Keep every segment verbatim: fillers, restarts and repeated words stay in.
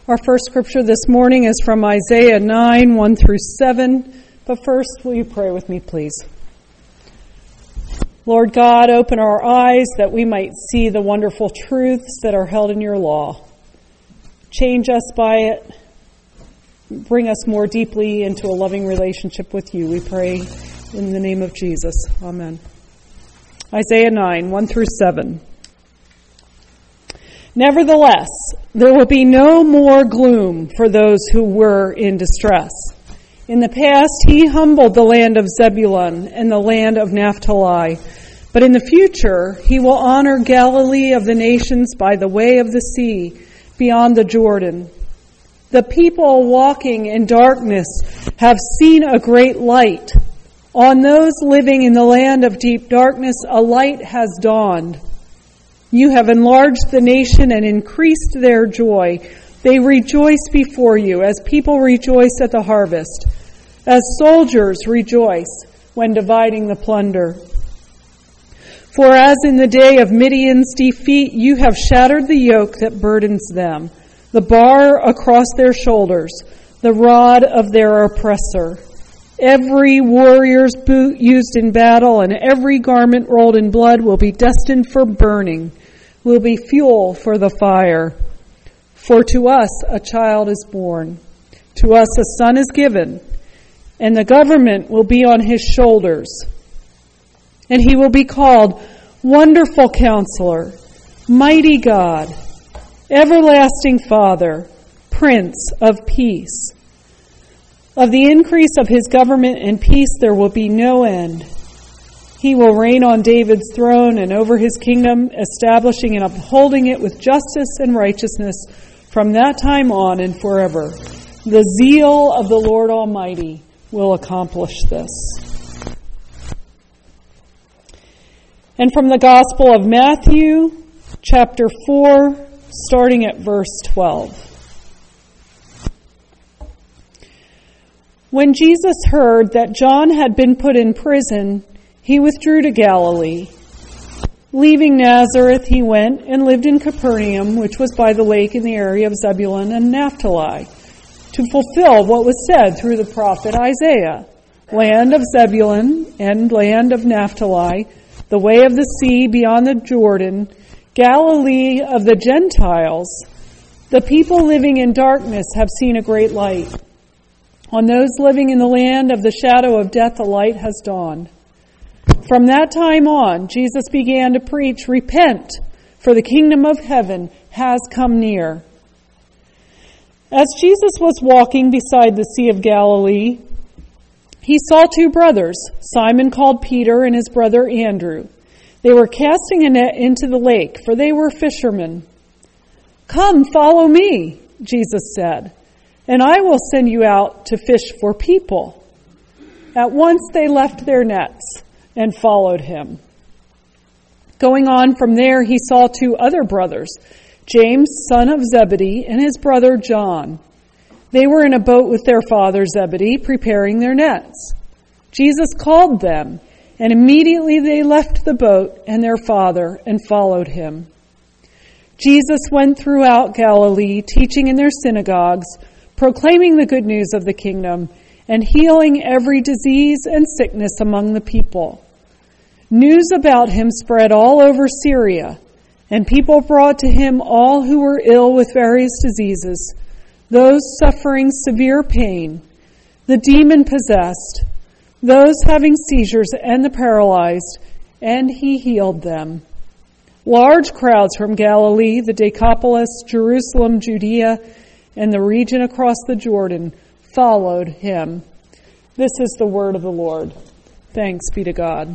Our first scripture this morning is from Isaiah nine, one through seven. But first, will you pray with me, please? Lord God, open our eyes that we might see the wonderful truths that are held in your law. Change us by it. Bring us more deeply into a loving relationship with you. We pray in the name of Jesus. Amen. Isaiah nine, one through seven. Nevertheless, there will be no more gloom for those who were in distress. In the past, he humbled the land of Zebulun and the land of Naphtali. But in the future, he will honor Galilee of the nations by the way of the sea, beyond the Jordan. The people walking in darkness have seen a great light. On those living in the land of deep darkness, a light has dawned. You have enlarged the nation and increased their joy. They rejoice before you as people rejoice at the harvest, as soldiers rejoice when dividing the plunder. For as in the day of Midian's defeat, you have shattered the yoke that burdens them, the bar across their shoulders, the rod of their oppressor. Every warrior's boot used in battle and every garment rolled in blood will be destined for burning, will be fuel for the fire. For to us a child is born, to us a son is given, and the government will be on his shoulders. And he will be called Wonderful Counselor, Mighty God, Everlasting Father, Prince of Peace. Of the increase of his government and peace there will be no end. He will reign on David's throne and over his kingdom, establishing and upholding it with justice and righteousness from that time on and forever. The zeal of the Lord Almighty will accomplish this. And from the Gospel of Matthew, chapter four, starting at verse twelve. When Jesus heard that John had been put in prison, he withdrew to Galilee. Leaving Nazareth, he went and lived in Capernaum, which was by the lake in the area of Zebulun and Naphtali, to fulfill what was said through the prophet Isaiah. Land of Zebulun and land of Naphtali, the way of the sea beyond the Jordan, Galilee of the Gentiles, the people living in darkness have seen a great light. On those living in the land of the shadow of death, a light has dawned. From that time on, Jesus began to preach, "Repent, for the kingdom of heaven has come near." As Jesus was walking beside the Sea of Galilee, he saw two brothers, Simon called Peter and his brother Andrew. They were casting a net into the lake, for they were fishermen. "Come, follow me," Jesus said, "and I will send you out to fish for people." At once they left their nets and followed him. Going on from there, he saw two other brothers, James, son of Zebedee, and his brother John. They were in a boat with their father Zebedee, preparing their nets. Jesus called them, and immediately they left the boat and their father and followed him. Jesus went throughout Galilee, teaching in their synagogues, proclaiming the good news of the kingdom, and healing every disease and sickness among the people. News about him spread all over Syria, and people brought to him all who were ill with various diseases, those suffering severe pain, the demon-possessed, those having seizures, and the paralyzed, and he healed them. Large crowds from Galilee, the Decapolis, Jerusalem, Judea, and the region across the Jordan followed him. This is the word of the Lord. Thanks be to God.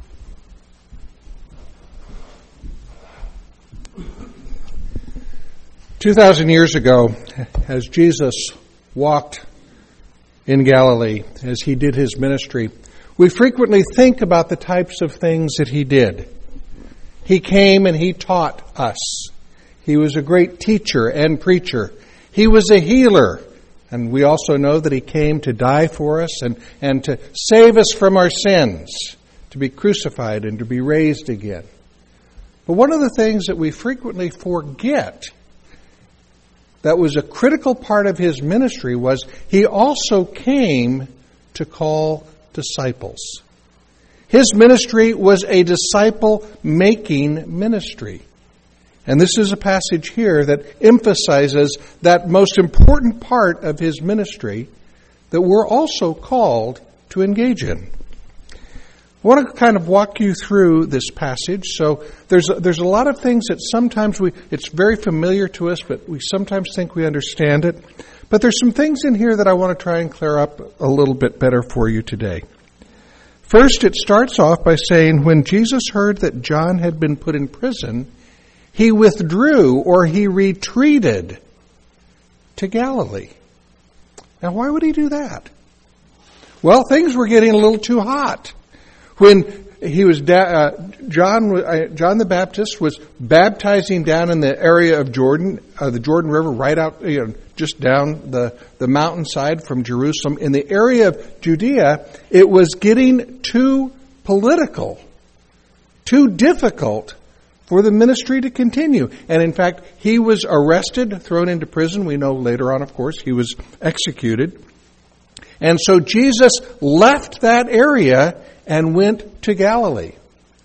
Two thousand years ago, as Jesus walked in Galilee, as he did his ministry, we frequently think about the types of things that he did. He came and he taught us. He was a great teacher and preacher. He was a healer. And we also know that he came to die for us and, and to save us from our sins, to be crucified and to be raised again. But one of the things that we frequently forget that was a critical part of his ministry was he also came to call disciples. His ministry was a disciple-making ministry. And this is a passage here that emphasizes that most important part of his ministry that we're also called to engage in. I want to kind of walk you through this passage. So there's a, there's a lot of things that sometimes we it's very familiar to us, but we sometimes think we understand it. But there's some things in here that I want to try and clear up a little bit better for you today. First, it starts off by saying, when Jesus heard that John had been put in prison, he withdrew, or he retreated to Galilee. Now, why would he do that? Well, things were getting a little too hot. When he was da- uh, John, uh, John the Baptist was baptizing down in the area of Jordan, uh, the Jordan River, right out, you know, just down the, the mountainside from Jerusalem. In the area of Judea, it was getting too political, too difficult for the ministry to continue. And in fact, he was arrested, thrown into prison. We know later on, of course, he was executed. And so Jesus left that area and went to Galilee.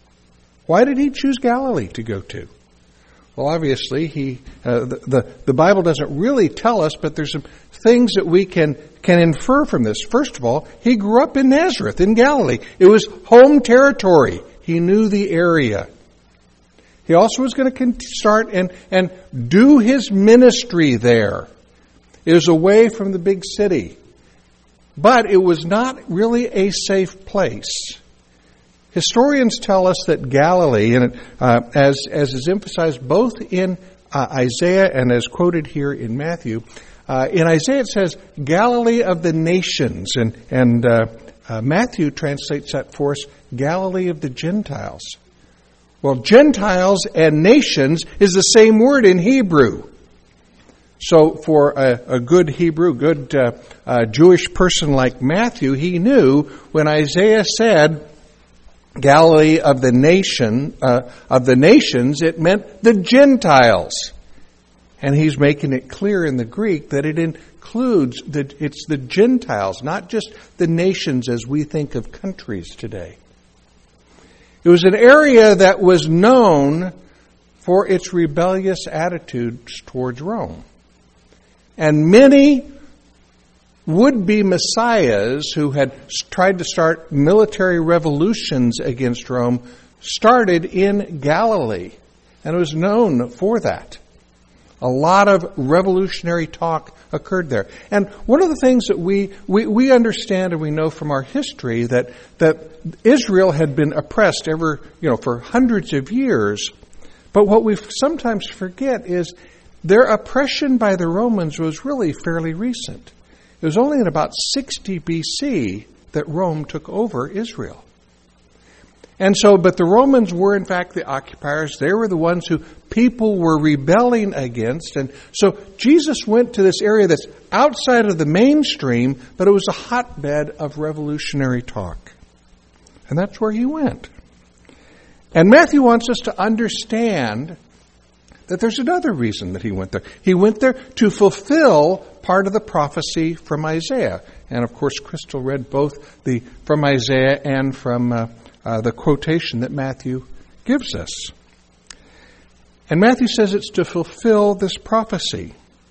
Why did he choose Galilee to go to? Well, obviously, he uh, the, the the Bible doesn't really tell us, but there's some things that we can can infer from this. First of all, he grew up in Nazareth, in Galilee. It was home territory. He knew the area. He also was going to start and, and do his ministry there. It was away from the big city. But it was not really a safe place. Historians tell us that Galilee, and uh, as, as is emphasized both in uh, Isaiah and as quoted here in Matthew, uh, in Isaiah it says, Galilee of the nations, and, and uh, uh, Matthew translates that for us, Galilee of the Gentiles. Well, Gentiles and nations is the same word in Hebrew. So for a, a good Hebrew, good uh, uh, Jewish person like Matthew, he knew when Isaiah said Galilee of the nation, uh, of the nations, it meant the Gentiles. And he's making it clear in the Greek that it includes, the, it's the Gentiles, not just the nations as we think of countries today. It was an area that was known for its rebellious attitudes towards Rome. And many would-be messiahs who had tried to start military revolutions against Rome started in Galilee. And it was known for that. A lot of revolutionary talk occurred there. And one of the things that we, we, we understand and we know from our history that, that Israel had been oppressed ever, you know, for hundreds of years. But what we sometimes forget is their oppression by the Romans was really fairly recent. It was only in about sixty B C that Rome took over Israel. And so, but the Romans were in fact the occupiers. They were the ones who people were rebelling against. And so Jesus went to this area that's outside of the mainstream, but it was a hotbed of revolutionary talk. And that's where he went. And Matthew wants us to understand that there's another reason that he went there. He went there to fulfill part of the prophecy from Isaiah. And of course, Crystal read both the from Isaiah and from uh, uh, the quotation that Matthew gives us. And Matthew says it's to fulfill this prophecy.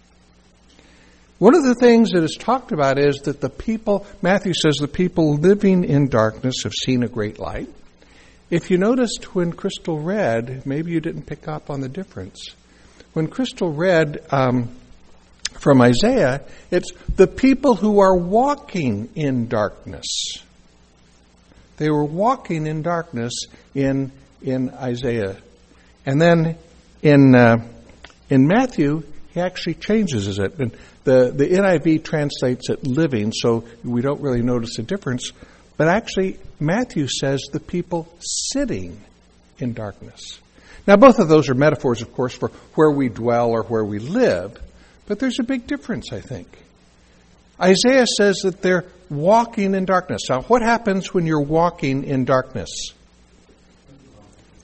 One of the things that is talked about is that the people, Matthew says, the people living in darkness have seen a great light. If you noticed when Crystal read, maybe you didn't pick up on the difference. When Crystal read um, from Isaiah, it's the people who are walking in darkness. They were walking in darkness in in Isaiah. And then in uh, in Matthew, he actually changes it. And the, the N I V translates it living, so we don't really notice a difference. But actually, Matthew says the people sitting in darkness. Now, both of those are metaphors, of course, for where we dwell or where we live. But there's a big difference, I think. Isaiah says that they're walking in darkness. Now, what happens when you're walking in darkness?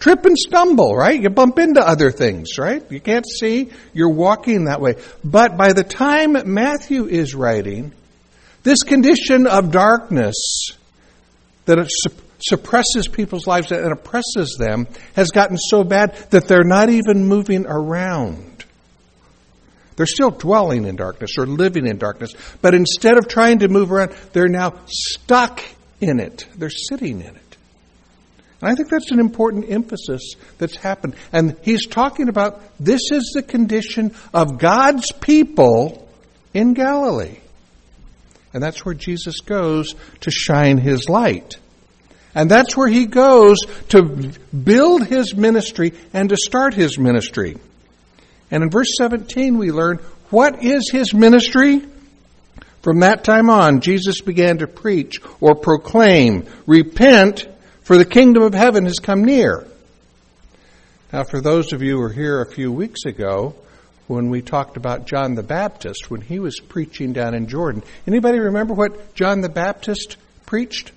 trip and stumble, right? You bump into other things, right? You can't see, you're walking that way. But by the time Matthew is writing, this condition of darkness that it su- suppresses people's lives and oppresses them has gotten so bad that they're not even moving around. They're still dwelling in darkness or living in darkness, but instead of trying to move around, they're now stuck in it. They're sitting in it. And I think that's an important emphasis that's happened. And he's talking about this is the condition of God's people in Galilee. And that's where Jesus goes to shine his light. And that's where he goes to build his ministry and to start his ministry. And in verse seventeen we learn, what is his ministry? From that time on, Jesus began to preach or proclaim, repent, for the kingdom of heaven has come near. Now, for those of you who were here a few weeks ago, when we talked about John the Baptist, when he was preaching down in Jordan, anybody remember what John the Baptist preached?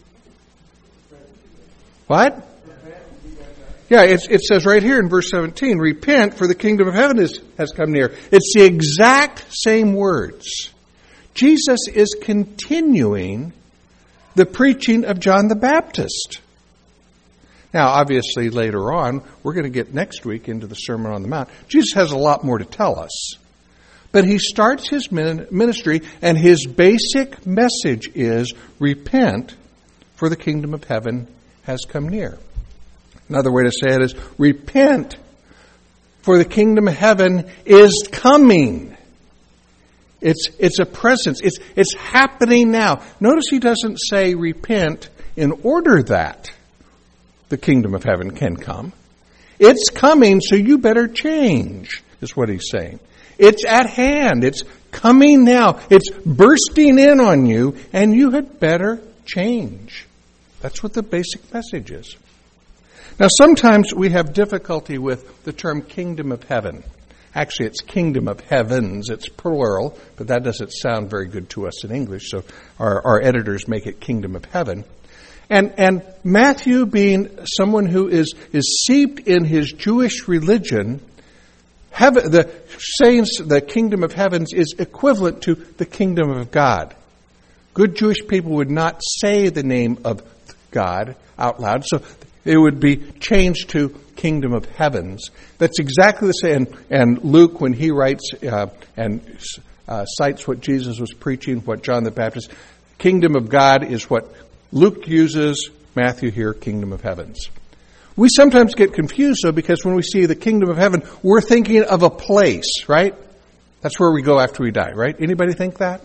What? Yeah, it, it says right here in verse seventeen, repent, for the kingdom of heaven is, has come near. It's the exact same words. Jesus is continuing the preaching of John the Baptist. Now, obviously, later on, we're going to get next week into the Sermon on the Mount. Jesus has a lot more to tell us. But he starts his ministry, and his basic message is, repent, for the kingdom of heaven has come near. Another way to say it is, repent, for the kingdom of heaven is coming. It's it's a presence. It's it's happening now. Notice he doesn't say repent in order that the kingdom of heaven can come. It's coming, so you better change, is what he's saying. It's at hand. It's coming now. It's bursting in on you, and you had better change. That's what the basic message is. Now, sometimes we have difficulty with the term kingdom of heaven. Actually, it's kingdom of heavens. It's plural, but that doesn't sound very good to us in English, so our, our editors make it kingdom of heaven. And and Matthew, being someone who is, is steeped in his Jewish religion, heaven, the saying the kingdom of heavens is equivalent to the kingdom of God. Good Jewish people would not say the name of God out loud, so it would be changed to kingdom of heavens. That's exactly the same. And, and Luke, when he writes uh, and uh, cites what Jesus was preaching, what John the Baptist, kingdom of God is what Luke uses. Matthew here, kingdom of heavens. We sometimes get confused, though, because when we see the kingdom of heaven, we're thinking of a place, right? That's where we go after we die, right? Anybody think that?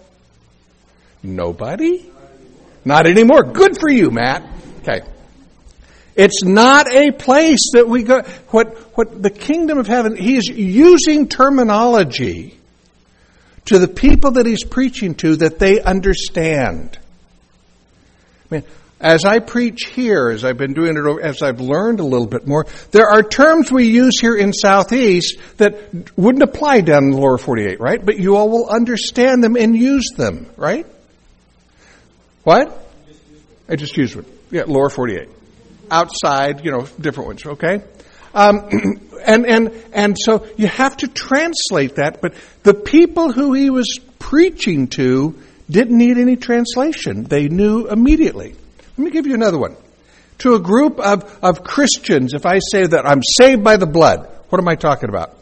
Nobody? Not anymore. Good for you, Matt. Okay. It's not a place that we go. What, what the kingdom of heaven, he is using terminology to the people that he's preaching to that they understand. I mean, as I preach here, as I've been doing it, as I've learned a little bit more, there are terms we use here in Southeast that wouldn't apply down in the lower forty-eight, right? But you all will understand them and use them, right? What? I just used one. Yeah, lower forty-eight. Outside, you know, different ones, okay? Um, and, and, and so you have to translate that, but the people who he was preaching to didn't need any translation. They knew immediately. Let me give you another one. To a group of, of Christians, if I say that I'm saved by the blood, what am I talking about?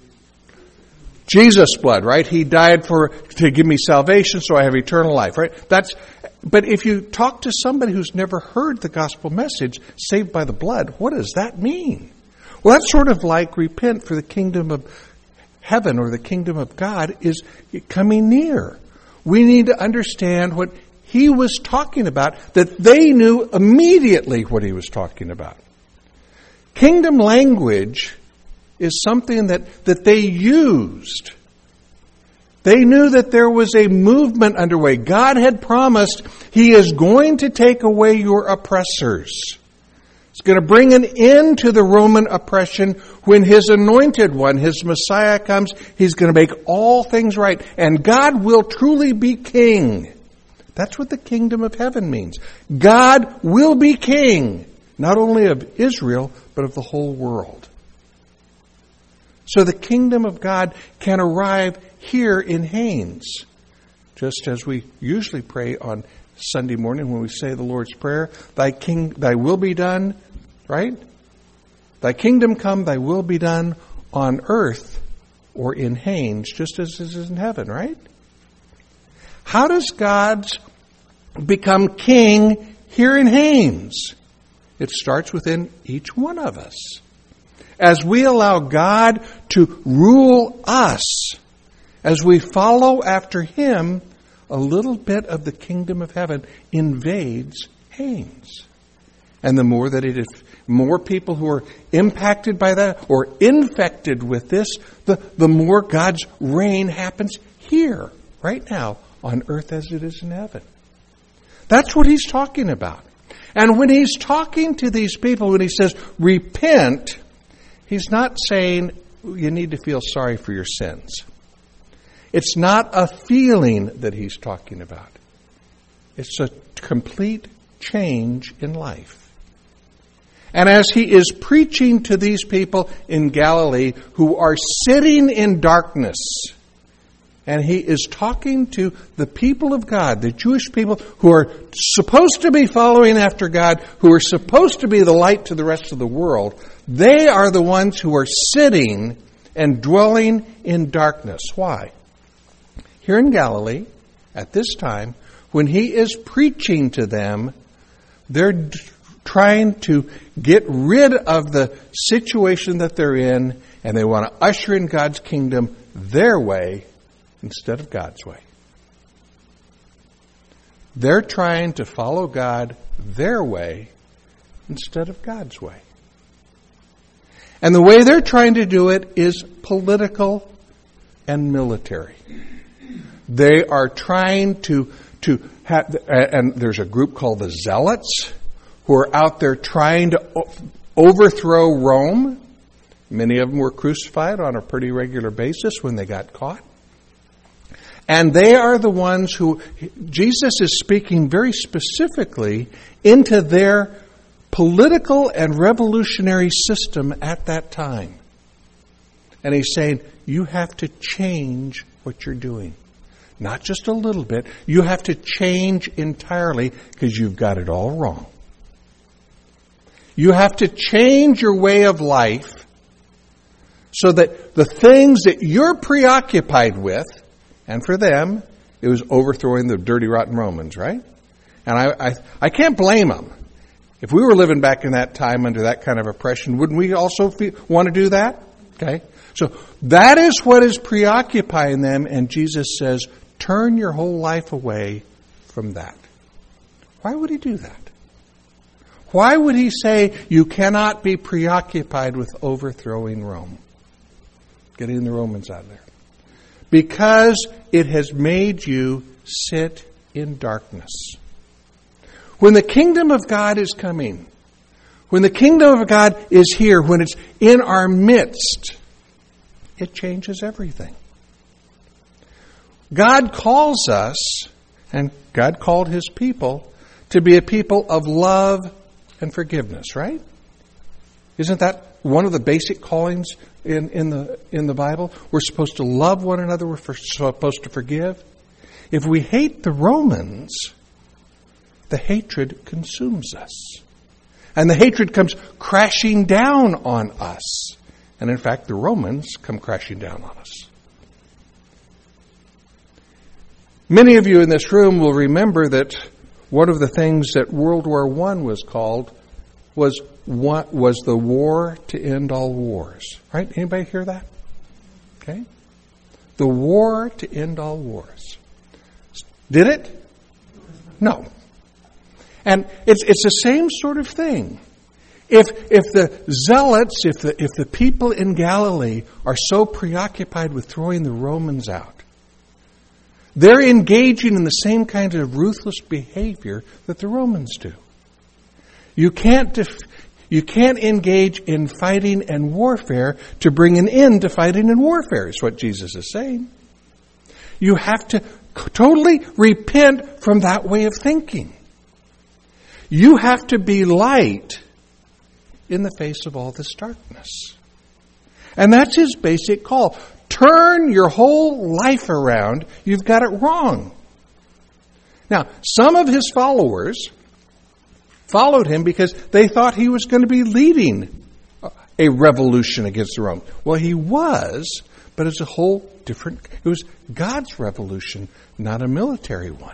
Jesus' blood, right? He died for to give me salvation, so I have eternal life, right? That's. But if you talk to somebody who's never heard the gospel message, saved by the blood, what does that mean? Well, that's sort of like repent, for the kingdom of heaven or the kingdom of God is coming near. We need to understand what he was talking about, that they knew immediately what he was talking about. Kingdom language is something that, that they used. They knew that there was a movement underway. God had promised he is going to take away your oppressors. He's going to bring an end to the Roman oppression when his anointed one, his Messiah, comes. He's going to make all things right. And God will truly be king. That's what the kingdom of heaven means. God will be king, not only of Israel, but but of the whole world. So the kingdom of God can arrive here in Haines, just as we usually pray on Sunday morning when we say the Lord's Prayer. Thy king, thy will be done, right? Thy kingdom come, thy will be done on earth or in Haines, just as it is in heaven, right? How does God become king here in Haines? It starts within each one of us. As we allow God to rule us, as we follow after Him, a little bit of the kingdom of heaven invades Haines. And the more that it is, more people who are impacted by that or infected with this, the, the more God's reign happens here, right now, on earth as it is in heaven. That's what He's talking about. And when He's talking to these people, when He says, repent, He's not saying you need to feel sorry for your sins. It's not a feeling that He's talking about. It's a complete change in life. And as He is preaching to these people in Galilee who are sitting in darkness, and He is talking to the people of God, the Jewish people who are supposed to be following after God, who are supposed to be the light to the rest of the world, they are the ones who are sitting and dwelling in darkness. Why? Here in Galilee, at this time, when He is preaching to them, they're trying to get rid of the situation that they're in, and they want to usher in God's kingdom their way instead of God's way. They're trying to follow God their way instead of God's way. And the way they're trying to do it is political and military. They are trying to, to have, and there's a group called the Zealots who are out there trying to overthrow Rome. Many of them were crucified on a pretty regular basis when they got caught. And they are the ones who, Jesus is speaking very specifically into their political and revolutionary system at that time. And He's saying, you have to change what you're doing. Not just a little bit. You have to change entirely because you've got it all wrong. You have to change your way of life so that the things that you're preoccupied with, and for them, it was overthrowing the dirty, rotten Romans, right? And I, I, I can't blame them. If we were living back in that time under that kind of oppression, wouldn't we also feel, want to do that? Okay? So that is what is preoccupying them, and Jesus says, turn your whole life away from that. Why would He do that? Why would He say you cannot be preoccupied with overthrowing Rome? Getting the Romans out of there. Because it has made you sit in darkness. When the kingdom of God is coming, when the kingdom of God is here, when it's in our midst, it changes everything. God calls us, and God called His people, to be a people of love and forgiveness, right? Isn't that one of the basic callings in, in the in the Bible? We're supposed to love one another. We're for, supposed to forgive. If we hate the Romans, the hatred consumes us. And the hatred comes crashing down on us. And in fact, the Romans come crashing down on us. Many of you in this room will remember that one of the things that World War One was called was what was the war to end all wars. Right? Anybody hear that? Okay. The war to end all wars. Did it? No. And it's it's the same sort of thing. If if the zealots, if the if the people in Galilee are so preoccupied with throwing the Romans out, they're engaging in the same kind of ruthless behavior that the Romans do. You can't def- you can't engage in fighting and warfare to bring an end to fighting and warfare, is what Jesus is saying. You have to totally repent from that way of thinking. You have to be light in the face of all this darkness. And that's his basic call. Turn your whole life around. You've got it wrong. Now, some of his followers followed him because they thought he was going to be leading a revolution against the Romans. Well, he was, but it's a whole different... It was God's revolution, not a military one.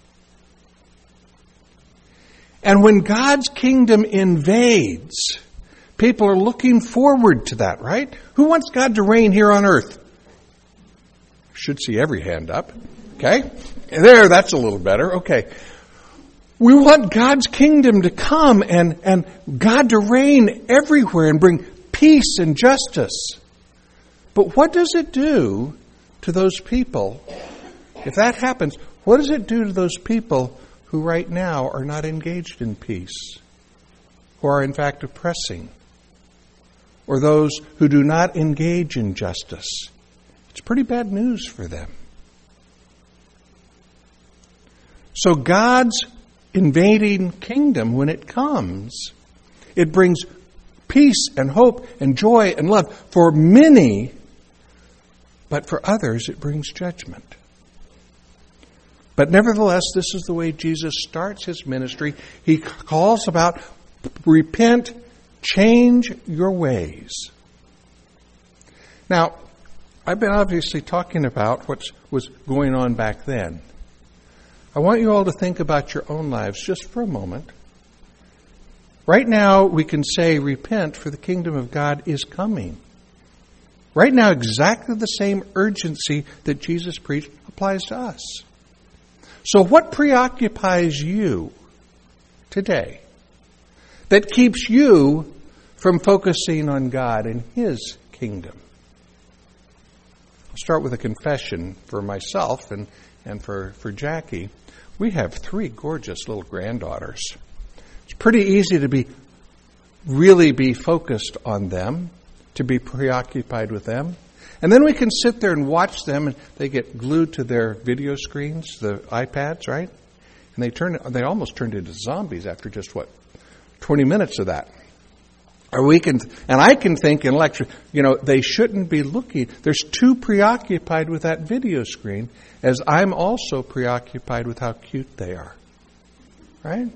And when God's kingdom invades, people are looking forward to that, right? Who wants God to reign here on earth? Should see every hand up. Okay? There, that's a little better. Okay. We want God's kingdom to come and, and God to reign everywhere and bring peace and justice. But what does it do to those people? If that happens, what does it do to those people who right now are not engaged in peace, who are in fact oppressing, or those who do not engage in justice? It's pretty bad news for them. So God's invading kingdom, when it comes, it brings peace and hope and joy and love for many, but for others it brings judgment. But nevertheless, this is the way Jesus starts his ministry. He calls about repent, change your ways. Now, I've been obviously talking about what was going on back then. I want you all to think about your own lives just for a moment. Right now, we can say, repent, for the kingdom of God is coming. Right now, exactly the same urgency that Jesus preached applies to us. So what preoccupies you today that keeps you from focusing on God and his kingdom? I'll start with a confession for myself and, and for, for Jackie. We have three gorgeous little granddaughters. It's pretty easy to be really be focused on them, to be preoccupied with them. And then we can sit there and watch them, and they get glued to their video screens, the iPads, right? And they turn they almost turned into zombies after just, what, twenty minutes of that. Or we can, and I can think in lecture, you know, they shouldn't be looking. They're too preoccupied with that video screen, as I'm also preoccupied with how cute they are. Right?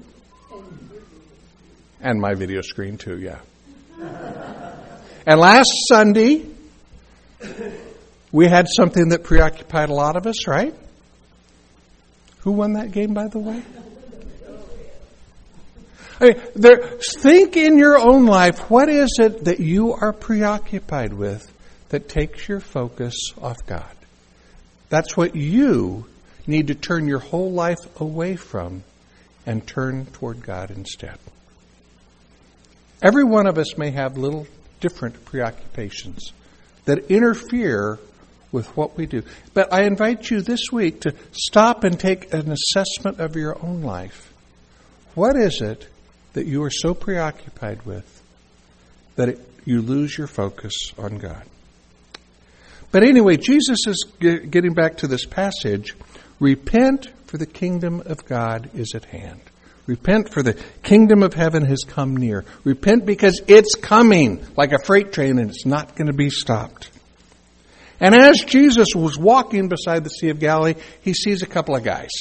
And my video screen too, yeah. And last Sunday, we had something that preoccupied a lot of us, right? Who won that game, by the way? I mean, there, think in your own life, what is it that you are preoccupied with that takes your focus off God? That's what you need to turn your whole life away from and turn toward God instead. Every one of us may have little different preoccupations that interfere with what we do. But I invite you this week to stop and take an assessment of your own life. What is it that you are so preoccupied with that it, you lose your focus on God? But anyway, Jesus is g- getting back to this passage. Repent, for the kingdom of God is at hand. Repent, for the kingdom of heaven has come near. Repent because it's coming like a freight train and it's not going to be stopped. And as Jesus was walking beside the Sea of Galilee, he sees a couple of guys.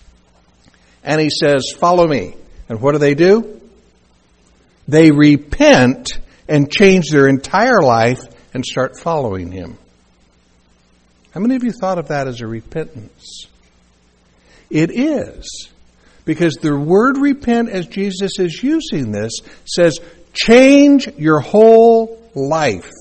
And he says, follow me. And what do they do? They repent and change their entire life and start following him. How many of you thought of that as a repentance? It is. Because the word repent, as Jesus is using this, says change your whole life.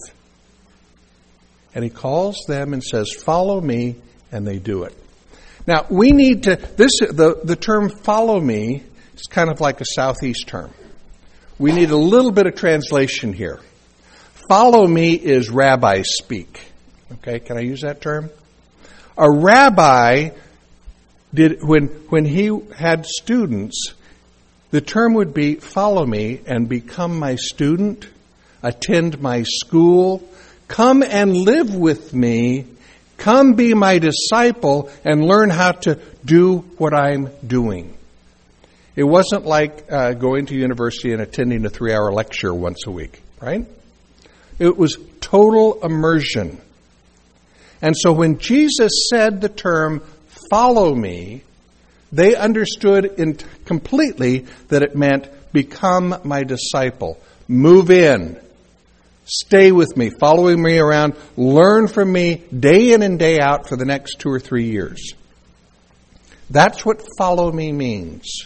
And he calls them and says, follow me, and they do it. Now, we need to, this the, the term follow me is kind of like a Southeast term. We need a little bit of translation here. Follow me is rabbi speak. Okay, can I use that term? A rabbi did when when he had students, the term would be follow me and become my student, attend my school, come and live with me, come be my disciple and learn how to do what I'm doing. It wasn't like uh, going to university and attending a three-hour lecture once a week, right? It was total immersion. And so when Jesus said the term, follow me, they understood in t- completely that it meant become my disciple. Move in. Stay with me, following me around. Learn from me day in and day out for the next two or three years. That's what follow me means.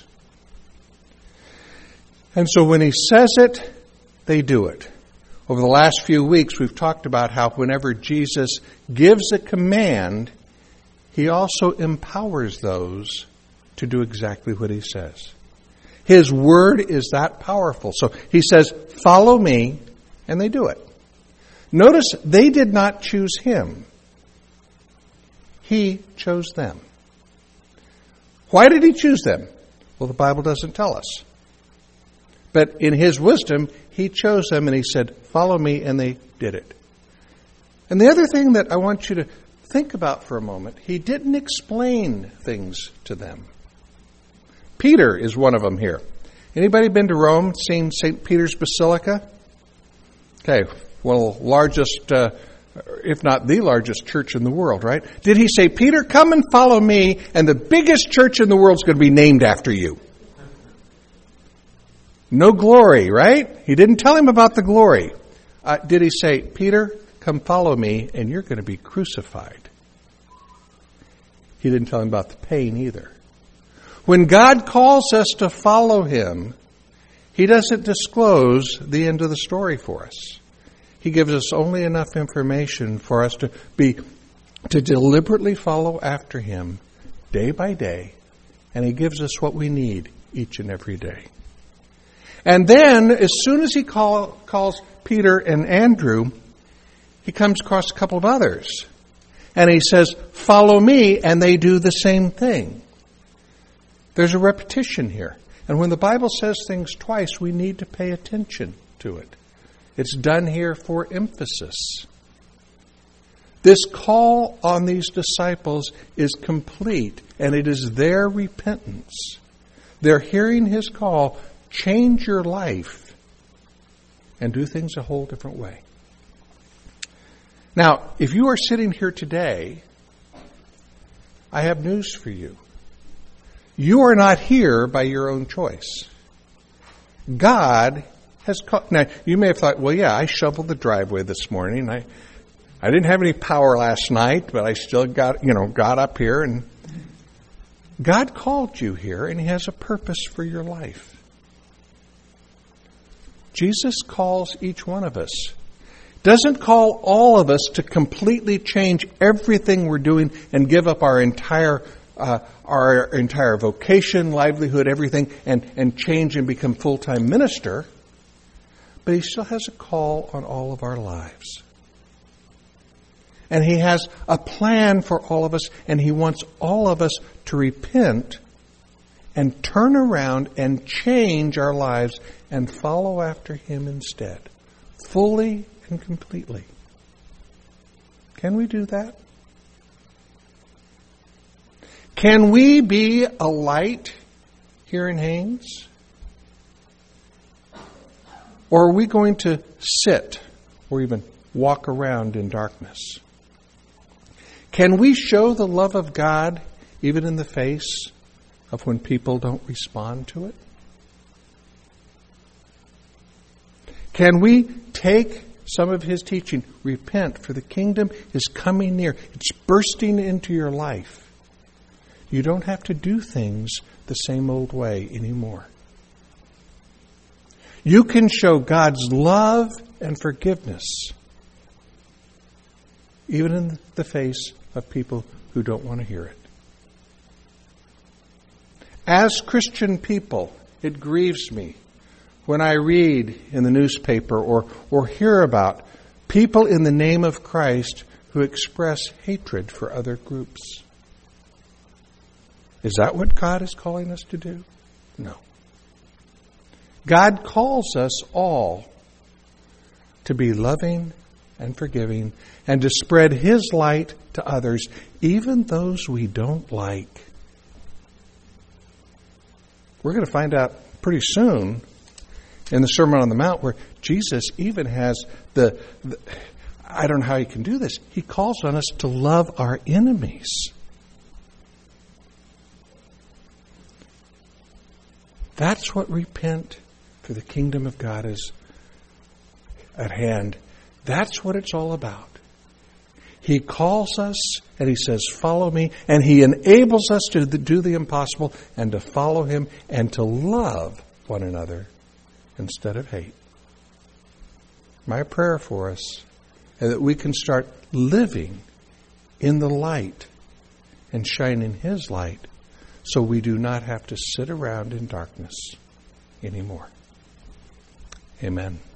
And so when he says it, they do it. Over the last few weeks, we've talked about how whenever Jesus gives a command, he also empowers those to do exactly what he says. His word is that powerful. So he says, follow me, and they do it. Notice they did not choose him. He chose them. Why did he choose them? Well, the Bible doesn't tell us. But in his wisdom, he chose them and he said, follow me, and they did it. And the other thing that I want you to think about for a moment, he didn't explain things to them. Peter is one of them here. Anybody been to Rome, seen Saint Peter's Basilica? Okay, well, largest, uh, if not the largest church in the world, right? Did he say, Peter, come and follow me, and the biggest church in the world is going to be named after you? No glory, right? He didn't tell him about the glory. Uh, did he say, Peter, come follow me, and you're going to be crucified? He didn't tell him about the pain either. When God calls us to follow him, he doesn't disclose the end of the story for us. He gives us only enough information for us to be to deliberately follow after him day by day, and he gives us what we need each and every day. And then, as soon as he call, calls Peter and Andrew, he comes across a couple of others. And he says, follow me, and they do the same thing. There's a repetition here. And when the Bible says things twice, we need to pay attention to it. It's done here for emphasis. This call on these disciples is complete, and it is their repentance. They're hearing his call, change your life, and do things a whole different way. Now, if you are sitting here today, I have news for you. You are not here by your own choice. God has called. Now, you may have thought, well, yeah, I shoveled the driveway this morning. I I didn't have any power last night, but I still got, you know, got up here. And God called you here, and he has a purpose for your life. Jesus calls each one of us. Doesn't call all of us to completely change everything we're doing and give up our entire uh, our entire vocation, livelihood, everything, and, and change and become full-time minister. But he still has a call on all of our lives. And he has a plan for all of us, and he wants all of us to repent and turn around and change our lives and follow after him instead, fully and completely. Can we do that? Can we be a light here in Haines? Or are we going to sit or even walk around in darkness? Can we show the love of God even in the face of when people don't respond to it? Can we take some of his teaching, repent, for the kingdom is coming near. It's bursting into your life. You don't have to do things the same old way anymore. You can show God's love and forgiveness even in the face of people who don't want to hear it. As Christian people, it grieves me when I read in the newspaper or, or hear about people in the name of Christ who express hatred for other groups. Is that what God is calling us to do? No. God calls us all to be loving and forgiving and to spread his light to others, even those we don't like. we're going to find out pretty soon in the Sermon on the Mount where Jesus even has the, the I don't know how he can do this. He calls on us to love our enemies. That's what repent, for the kingdom of God is at hand. That's what it's all about. He calls us and he says, follow me. And he enables us to do the impossible and to follow him and to love one another instead of hate. My prayer for us is that we can start living in the light and shining his light so we do not have to sit around in darkness anymore. Amen.